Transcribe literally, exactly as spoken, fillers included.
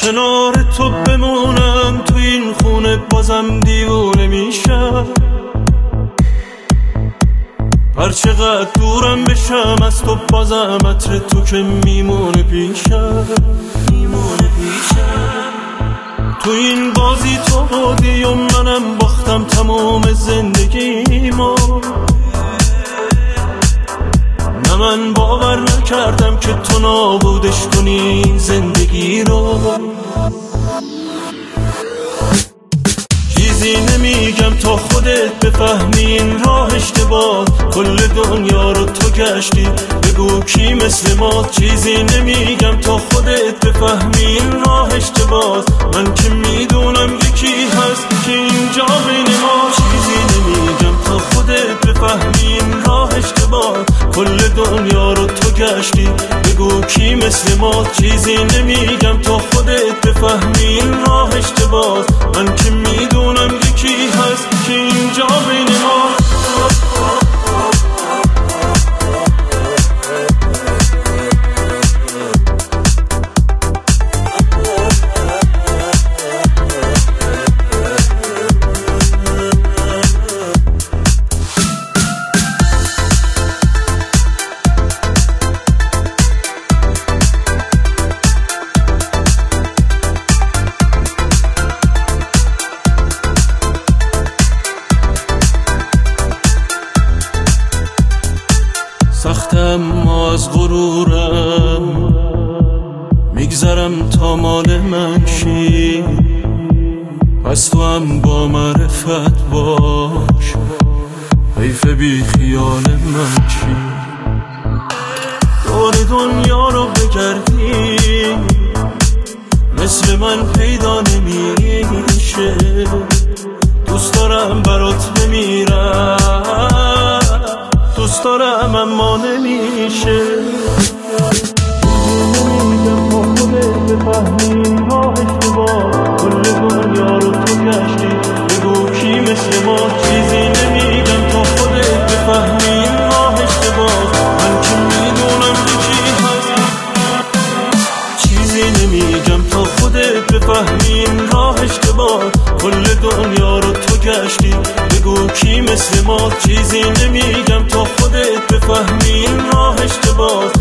کنار تو بمونم تو این خونه بازم دیوونه میشم. هر چقدر دورم بشم از تو بازم عطر تو که میمونه پیشم میمونه پیشم. تو این بازی تو بودی و منم باختم تمام زندگیمو. نه من باور نکردم که تو نابودش کنی زندگی رو. چیزی نمیگم تا خودت بفهمی این راه اشتباه. کل دنیا رو تو گشتی بگو کی مثل ما. چیزی نمیگم تا خودت بفهمی این راه اشتباه. من که میدونم یکی هست که اینجا بین ما. چیزی نمیگم تا خودت بفهمی این راه اشتباه. کل دنیا رو تو گشتی بگو کی مثل ما. چیزی نمیگم تا خودت بفهمی این راه اشتباه. من که میدونم یکی هست که اینجا بین ما. سختم از غرورم میگذرم تا مال من شی. پس تو هم با معرفت باش حیف بی خیال من چی. دور دنیا رو بگردی مثل من پیدا نمیشه. دوست دارم برات بمیرم دوست دارم اما نمیشه. نمیگم با خودت بفهمی راه اشتباه. کل دنیا رو تو گشتی بگو کی مثل ما. چیزی نمیگم تا خودت بفهمی راه اشتباه. من که میدونم یکی هست. چیزی نمیگم تا خودت بفهمی راه اشتباه. کل دنیا رو تو گشتی بگو کی مثل ما. چیزی نمیگم تا خودت بفهمی این راه اشتباه.